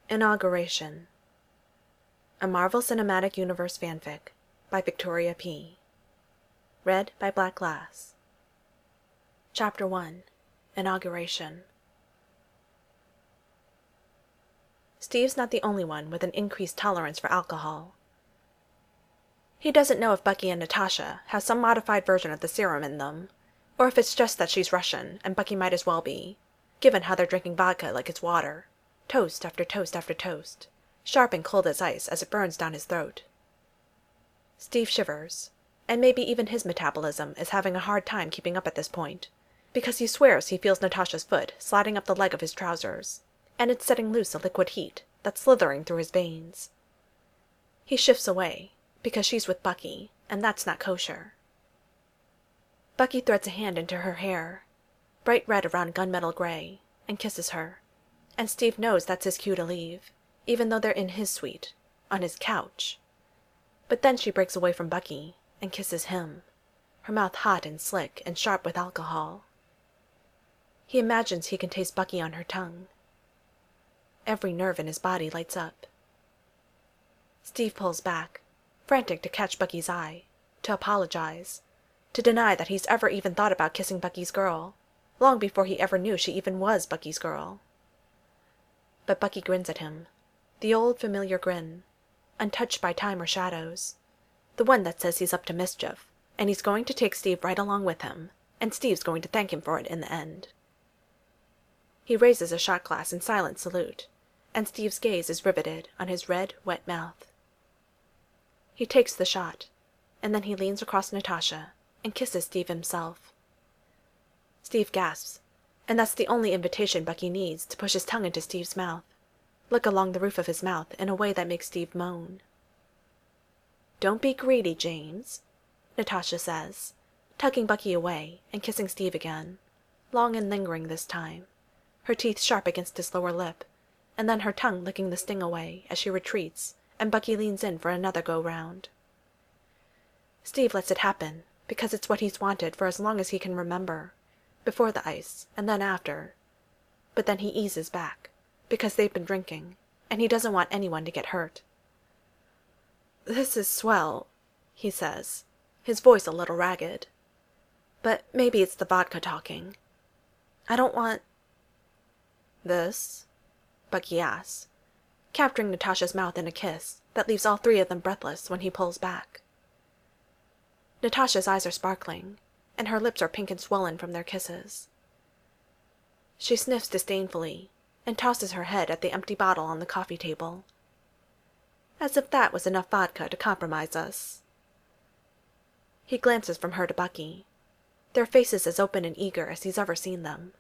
Inauguration. A Marvel Cinematic Universe fanfic by Victoria P. Read by Black Glass. Chapter 1. Inauguration. Steve's not the only one with an increased tolerance for alcohol. He doesn't know if Bucky and Natasha have some modified version of the serum in them, or if it's just that she's Russian and Bucky might as well be, given how they're drinking vodka like it's water. Toast after toast after toast, sharp and cold as ice as it burns down his throat. Steve shivers, and maybe even his metabolism is having a hard time keeping up at this point, because he swears he feels Natasha's foot sliding up the leg of his trousers, and it's setting loose a liquid heat that's slithering through his veins. He shifts away, because she's with Bucky, and that's not kosher. Bucky threads a hand into her hair, bright red around gunmetal gray, and kisses her. And Steve knows that's his cue to leave, even though they're in his suite, on his couch. But then she breaks away from Bucky and kisses him, her mouth hot and slick and sharp with alcohol. He imagines he can taste Bucky on her tongue. Every nerve in his body lights up. Steve pulls back, frantic to catch Bucky's eye, to apologize, to deny that he's ever even thought about kissing Bucky's girl, long before he ever knew she even was Bucky's girl. But Bucky grins at him, the old familiar grin, untouched by time or shadows, the one that says he's up to mischief, and he's going to take Steve right along with him, and Steve's going to thank him for it in the end. He raises a shot glass in silent salute, and Steve's gaze is riveted on his red, wet mouth. He takes the shot, and then he leans across Natasha and kisses Steve himself. Steve gasps, and that's the only invitation Bucky needs to push his tongue into Steve's mouth, lick along the roof of his mouth in a way that makes Steve moan. "Don't be greedy, James," Natasha says, tugging Bucky away and kissing Steve again, long and lingering this time, her teeth sharp against his lower lip, and then her tongue licking the sting away as she retreats and Bucky leans in for another go-round. Steve lets it happen because it's what he's wanted for as long as he can remember, before the ice, and then after. But then he eases back, because they've been drinking, and he doesn't want anyone to get hurt. "This is swell," he says, his voice a little ragged. "But maybe it's the vodka talking. I don't want—" "This?" Bucky asks, capturing Natasha's mouth in a kiss that leaves all three of them breathless when he pulls back. Natasha's eyes are sparkling, and her lips are pink and swollen from their kisses. She sniffs disdainfully and tosses her head at the empty bottle on the coffee table. As if that was enough vodka to compromise us. He glances from her to Bucky, their faces as open and eager as he's ever seen them.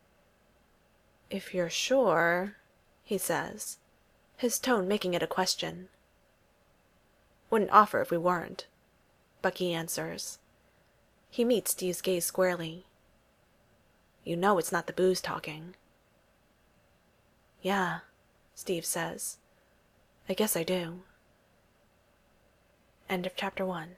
"If you're sure," he says, his tone making it a question. "Wouldn't offer if we weren't," Bucky answers. He meets Steve's gaze squarely. "You know it's not the booze talking." "Yeah," Steve says. "I guess I do." End of Chapter 1.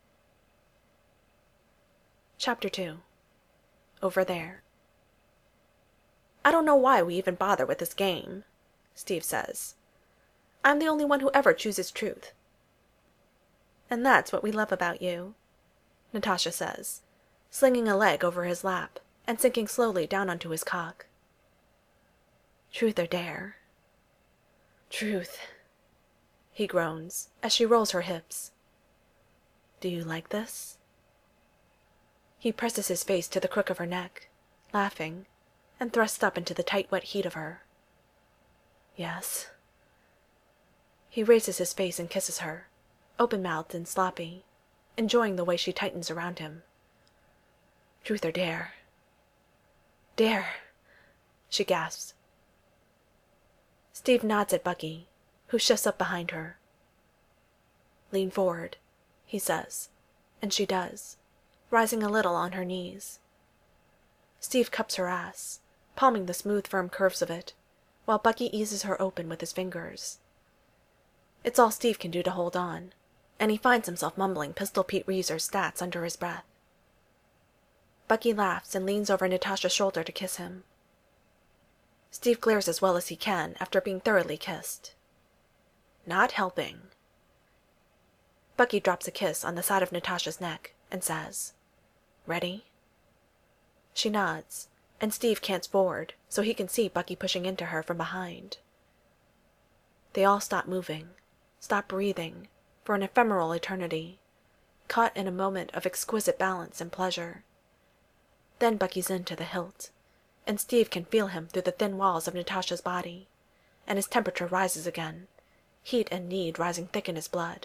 Chapter 2. Over There. "I don't know why we even bother with this game," Steve says. "I'm the only one who ever chooses truth." "And that's what we love about you," Natasha says, slinging a leg over his lap and sinking slowly down onto his cock. "Truth or dare?" "Truth," he groans as she rolls her hips. "Do you like this?" He presses his face to the crook of her neck, laughing, and thrusts up into the tight wet heat of her. "Yes." He raises his face and kisses her, open-mouthed and sloppy, enjoying the way she tightens around him. "Truth or dare?" "Dare," she gasps. Steve nods at Bucky, who shifts up behind her. "Lean forward," he says, and she does, rising a little on her knees. Steve cups her ass, palming the smooth, firm curves of it, while Bucky eases her open with his fingers. It's all Steve can do to hold on, and he finds himself mumbling Pistol Pete Reeser's stats under his breath. Bucky laughs and leans over Natasha's shoulder to kiss him. Steve glares as well as he can after being thoroughly kissed. Not helping. Bucky drops a kiss on the side of Natasha's neck and says, "Ready?" She nods, and Steve cants forward so he can see Bucky pushing into her from behind. They all stop moving, stop breathing, for an ephemeral eternity, caught in a moment of exquisite balance and pleasure. Then Bucky's into the hilt, and Steve can feel him through the thin walls of Natasha's body, and his temperature rises again, heat and need rising thick in his blood.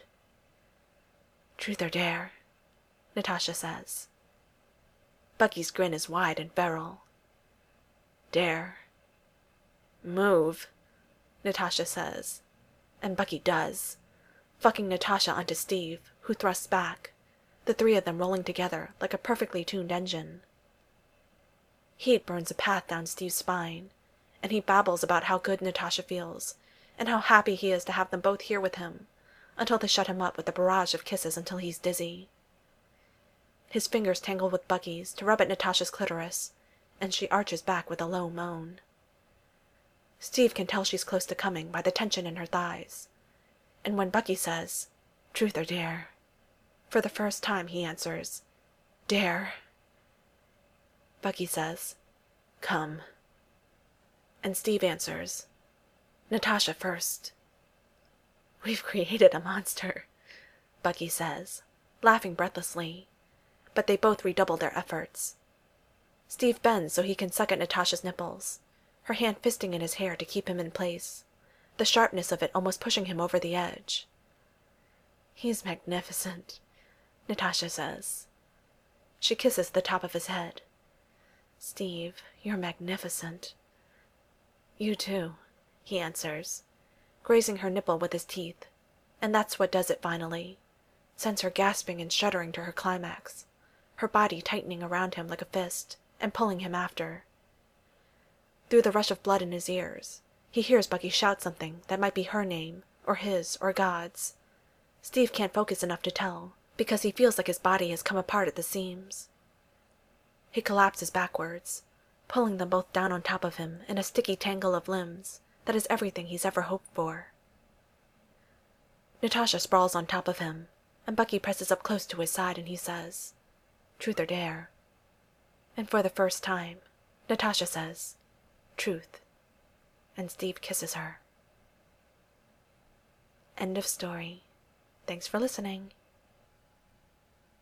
"Truth or dare?" Natasha says. Bucky's grin is wide and feral. "Dare." "Move," Natasha says, and Bucky does, fucking Natasha onto Steve, who thrusts back, the three of them rolling together like a perfectly tuned engine. Heat burns a path down Steve's spine, and he babbles about how good Natasha feels, and how happy he is to have them both here with him, until they shut him up with a barrage of kisses until he's dizzy. His fingers tangle with Bucky's to rub at Natasha's clitoris, and she arches back with a low moan. Steve can tell she's close to coming by the tension in her thighs, and when Bucky says, "Truth or dare?" for the first time he answers, "Dare." Bucky says, "Come." And Steve answers, "Natasha first." "We've created a monster," Bucky says, laughing breathlessly, but they both redouble their efforts. Steve bends so he can suck at Natasha's nipples, her hand fisting in his hair to keep him in place, the sharpness of it almost pushing him over the edge. "He's magnificent," Natasha says. She kisses the top of his head. "Steve, you're magnificent." "You too," he answers, grazing her nipple with his teeth, and that's what does it finally, sends her gasping and shuddering to her climax, her body tightening around him like a fist and pulling him after. Through the rush of blood in his ears, he hears Bucky shout something that might be her name, or his, or God's. Steve can't focus enough to tell, because he feels like his body has come apart at the seams. He collapses backwards, pulling them both down on top of him in a sticky tangle of limbs that is everything he's ever hoped for. Natasha sprawls on top of him, and Bucky presses up close to his side and he says, "Truth or dare?" And for the first time, Natasha says, "Truth," and Steve kisses her. End of story. Thanks for listening.